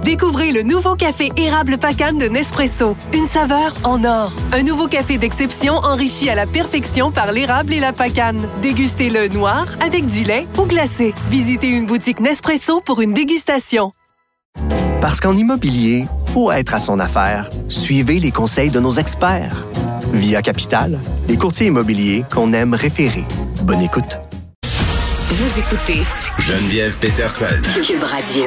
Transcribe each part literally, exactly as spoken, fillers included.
Découvrez le nouveau café érable Pacane de Nespresso. Une saveur en or. Un nouveau café d'exception enrichi à la perfection par l'érable et la pacane. Dégustez-le noir, avec du lait ou glacé. Visitez une boutique Nespresso pour une dégustation. Parce qu'en immobilier, faut être à son affaire. Suivez les conseils de nos experts. Via Capital, les courtiers immobiliers qu'on aime référer. Bonne écoute. Vous écoutez Geneviève Peterson. Cube Radio.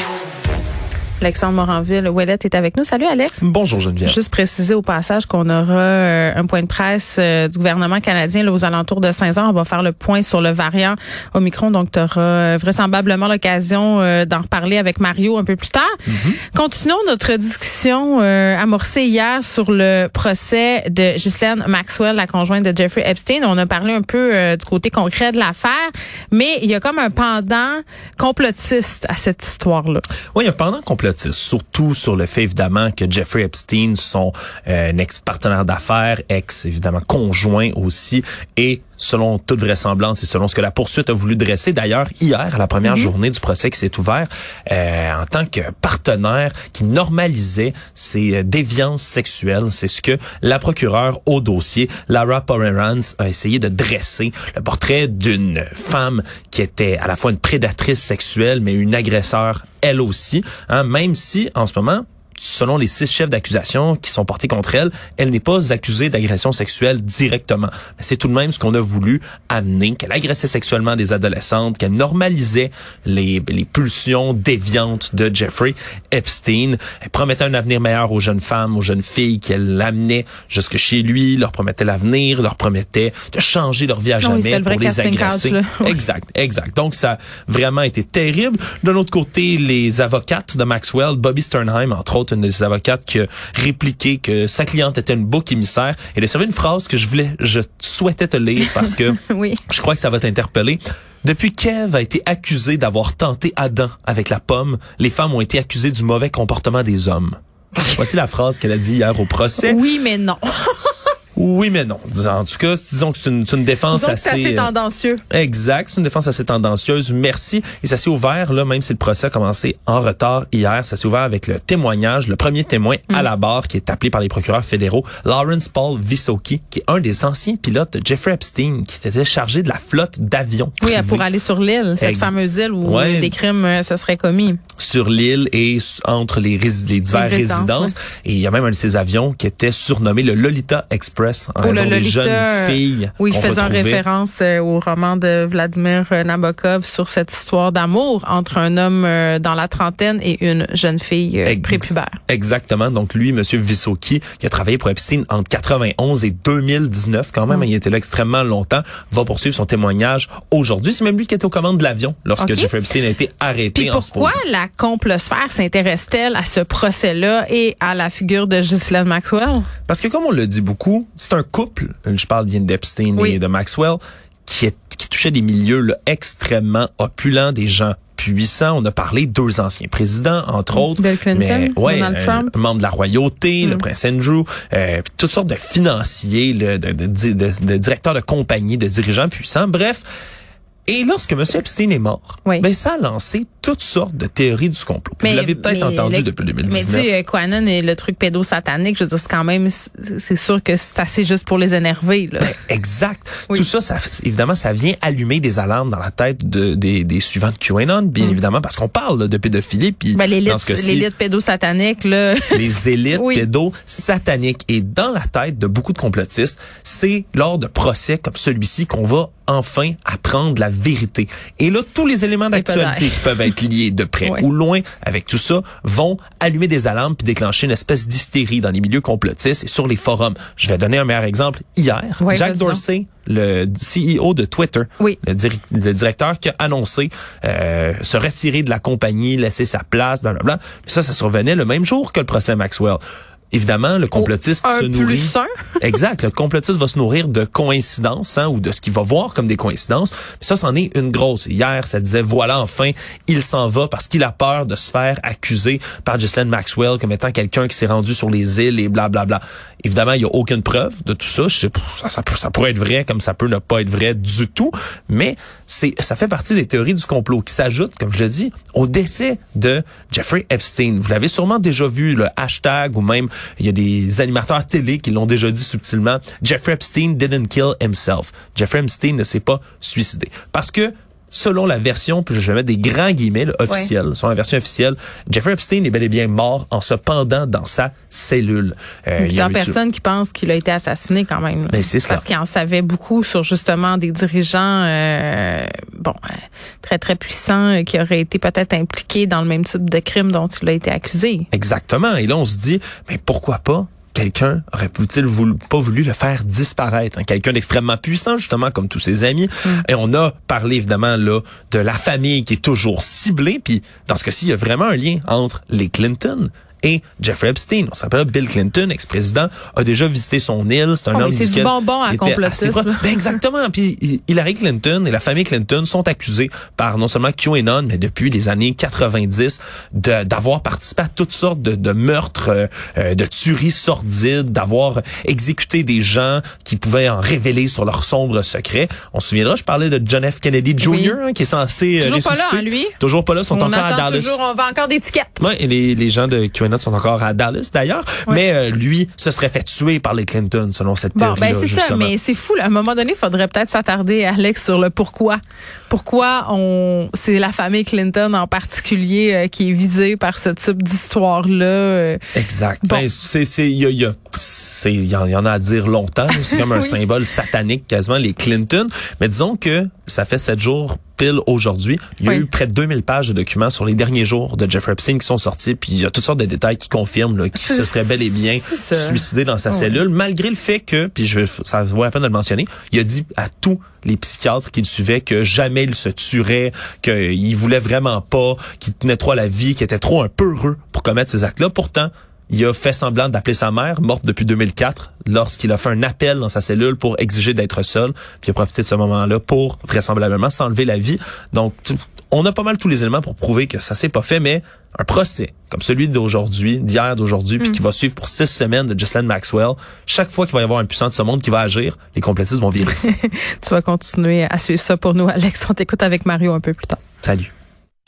Alexandre Moranville-Ouellette est avec nous. Salut Alex. Bonjour Geneviève. Juste préciser au passage qu'on aura euh, un point de presse euh, du gouvernement canadien là, aux alentours de seize heures. On va faire le point sur le variant Omicron. Donc tu auras euh, vraisemblablement l'occasion euh, d'en reparler avec Mario un peu plus tard. Mm-hmm. Continuons notre discussion euh, amorcée hier sur le procès de Ghislaine Maxwell, la conjointe de Jeffrey Epstein. On a parlé un peu euh, du côté concret de l'affaire, mais il y a comme un pendant complotiste à cette histoire-là. Oui, il y a un pendant complotiste. Surtout sur le fait, évidemment, que Jeffrey Epstein, son euh, ex-partenaire d'affaires, ex-évidemment conjoint aussi, et selon toute vraisemblance et selon ce que la poursuite a voulu dresser, d'ailleurs, hier, à la première mm-hmm. journée du procès qui s'est ouvert, euh, en tant que partenaire qui normalisait ses déviances sexuelles. C'est ce que la procureure au dossier, Lara Pomerantz, a essayé de dresser, le portrait d'une femme qui était à la fois une prédatrice sexuelle, mais une agresseur elle aussi, hein, même si, en ce moment, selon les six chefs d'accusation qui sont portés contre elle, elle n'est pas accusée d'agression sexuelle directement. Mais c'est tout de même ce qu'on a voulu amener, qu'elle agressait sexuellement des adolescentes, qu'elle normalisait les, les pulsions déviantes de Jeffrey Epstein. Elle promettait un avenir meilleur aux jeunes femmes, aux jeunes filles qu'elle amenait jusque chez lui, leur promettait l'avenir, leur promettait de changer leur vie à jamais oui, pour les agresser. Couch, oui. Exact, exact. Donc ça a vraiment été terrible. De l'autre côté, les avocates de Maxwell, Bobby Sternheim, entre autres, une des avocates qui a répliqué que sa cliente était une bouc émissaire. Elle a servi une phrase que je voulais, je souhaitais te lire parce que oui. je crois que ça va t'interpeller. Depuis qu'Ève a été accusée d'avoir tenté Adam avec la pomme, les femmes ont été accusées du mauvais comportement des hommes. Voici la phrase qu'elle a dit hier au procès. Oui, mais non. Oui, mais non. En tout cas, disons que c'est une, c'est une défense disons assez... que c'est assez tendancieux. Exact, c'est une défense assez tendancieuse. Merci. Et ça s'est ouvert, là, même si le procès a commencé en retard hier, ça s'est ouvert avec le témoignage, le premier témoin mm. à la barre qui est appelé par les procureurs fédéraux, Lawrence Paul Wysocki, qui est un des anciens pilotes de Jeffrey Epstein, qui était chargé de la flotte d'avions privés. Oui, pour aller sur l'île, cette Ex- fameuse île où ouais, des crimes euh, se seraient commis. Sur l'île et entre les, rés- les divers les résidences. résidences. Ouais. Et il y a même un de ces avions qui était surnommé le Lolita Express, en raison des jeunes filles. Oui, qu'on faisant retrouvait. référence euh, au roman de Vladimir Nabokov sur cette histoire d'amour entre un homme euh, dans la trentaine et une jeune fille euh, Ex- prépubère. Exactement. Donc lui, Monsieur Wysocki, qui a travaillé pour Epstein entre quatre-vingt-onze et deux mille dix-neuf, quand même, mm. il était là extrêmement longtemps, va poursuivre son témoignage aujourd'hui. C'est même lui qui était aux commandes de l'avion lorsque okay. Jeffrey Epstein a été arrêté. Puis pourquoi la complosphère s'intéresse-t-elle à ce procès-là et à la figure de Ghislaine Maxwell? Parce que comme on le dit beaucoup, c'est un couple, je parle bien d'Epstein oui. et de Maxwell, qui, est, qui touchait des milieux là, extrêmement opulents, des gens puissants. On a parlé deux anciens présidents, entre autres. Bill Clinton, mais, ouais, Donald euh, Trump. Membre de la royauté, mm. le prince Andrew, euh, toutes sortes de financiers, là, de, de, de, de, de directeurs de compagnie, de dirigeants puissants. Bref, et lorsque M. Epstein est mort, oui. ben ça a lancé toutes sortes de théories du complot. Mais, vous l'avez peut-être entendu le, depuis deux mille dix-neuf. Mais tu sais, Quanon et le truc pédosatanique, je veux dire, c'est quand même, c'est sûr que c'est assez juste pour les énerver, là. Exact. Oui. Tout ça, ça, évidemment, ça vient allumer des alarmes dans la tête de, des, des suivants de QAnon, bien mm. évidemment, parce qu'on parle là, de pédophilie. Puis ben, l'élite, dans ce cas-ci, l'élite pédosatanique, là. Les élites oui. pédosataniques. Et dans la tête de beaucoup de complotistes, c'est lors de procès comme celui-ci qu'on va enfin apprendre la vérité. Et là, tous les éléments d'actualité qui peuvent être liés de près ouais. ou loin avec tout ça vont allumer des alarmes puis déclencher une espèce d'hystérie dans les milieux complotistes et sur les forums. Je vais donner un meilleur exemple. Hier, ouais, Jack Dorsey, le C E O de Twitter, oui. le, dir- le directeur qui a annoncé euh, se retirer de la compagnie, laisser sa place, blablabla. Mais ça, ça survenait le même jour que le procès Maxwell. Évidemment, le complotiste un se nourrit. Plus un. Exact. Le complotiste va se nourrir de coïncidences, hein, ou de ce qu'il va voir comme des coïncidences. Mais ça, c'en est une grosse. Hier, ça disait, voilà, enfin, il s'en va parce qu'il a peur de se faire accuser par Ghislaine Maxwell comme étant quelqu'un qui s'est rendu sur les îles et blablabla. Bla, bla. Évidemment, il n'y a aucune preuve de tout ça. Je sais, ça, ça, ça pourrait être vrai comme ça peut ne pas être vrai du tout. Mais c'est, ça fait partie des théories du complot qui s'ajoutent, comme je le dis, au décès de Jeffrey Epstein. Vous l'avez sûrement déjà vu, le hashtag, ou même il y a des animateurs télé qui l'ont déjà dit subtilement. Jeffrey Epstein didn't kill himself. Jeffrey Epstein ne s'est pas suicidé. Parce que, selon la version, puis je vais mettre des grands guillemets, là, officielle, ouais. Selon la version officielle, Jeffrey Epstein est bel et bien mort en se pendant dans sa cellule. Euh, il y a plusieurs personnes qui pensent qu'il a été assassiné quand même. Ben, c'est cela. Parce qu'il en savait beaucoup sur justement des dirigeants, euh, bon, euh, très très puissants, euh, qui auraient été peut-être impliqués dans le même type de crime dont il a été accusé. Exactement. Et là, on se dit, mais pourquoi pas? Quelqu'un aurait-il voulu, pas voulu le faire disparaître? Hein? Quelqu'un d'extrêmement puissant, justement, comme tous ses amis. Mm. Et on a parlé, évidemment, là, de la famille qui est toujours ciblée. Puis, dans ce cas-ci, il y a vraiment un lien entre les Clinton et Jeffrey Epstein. On s'appelle Bill Clinton, ex-président, a déjà visité son île. C'est un oh, homme c'est du bonbon à complotisme. Ben exactement. Puis Hillary Clinton et la famille Clinton sont accusés par non seulement QAnon, mais depuis les années quatre-vingt-dix, de, d'avoir participé à toutes sortes de, de meurtres, euh, de tueries sordides, d'avoir exécuté des gens qui pouvaient en révéler sur leurs sombres secrets. On se souviendra, je parlais de John F. Kennedy Junior Oui. Hein, qui est censé toujours ressusciter. Pas là, hein, lui. Toujours pas là, sont on encore à Dallas. Toujours, on vend encore des tickets. Ouais, et les, les gens de QAnon sont encore à Dallas d'ailleurs, oui. mais euh, lui se serait fait tuer par les Clinton selon cette bon, théorie-là. Ben c'est justement. ça, mais c'est fou. Là. À un moment donné, il faudrait peut-être s'attarder, Alex, sur le pourquoi. Pourquoi on, c'est la famille Clinton en particulier euh, qui est visée par ce type d'histoire-là. Euh. Exact. Bon. Ben, c'est, c'est, il y a, il y a, c'est, il y en a à dire longtemps. C'est comme un oui. symbole satanique quasiment les Clinton. Mais disons que ça fait sept jours. Pile aujourd'hui, il y a oui. eu près de deux mille pages de documents sur les derniers jours de Jeffrey Epstein qui sont sortis, puis il y a toutes sortes de détails qui confirment là, qu'il se serait bel et bien suicidé dans sa oui. cellule, malgré le fait que, puis je, ça vaut la peine de le mentionner, il a dit à tous les psychiatres qui le suivaient que jamais il se tuerait, qu'il voulait vraiment pas, qu'il tenait trop à la vie, qu'il était trop un peu heureux pour commettre ces actes-là. Pourtant, il a fait semblant d'appeler sa mère, morte depuis deux mille quatre, lorsqu'il a fait un appel dans sa cellule pour exiger d'être seul. Puis il a profité de ce moment-là pour, vraisemblablement, s'enlever la vie. Donc, on a pas mal tous les éléments pour prouver que ça s'est pas fait, mais un procès, comme celui d'aujourd'hui, d'hier, d'aujourd'hui, puis mm. qui va suivre pour six semaines de Ghislaine Maxwell, chaque fois qu'il va y avoir un puissant de ce monde qui va agir, les complotistes vont virer. Tu vas continuer à suivre ça pour nous, Alex. On t'écoute avec Mario un peu plus tard. Salut.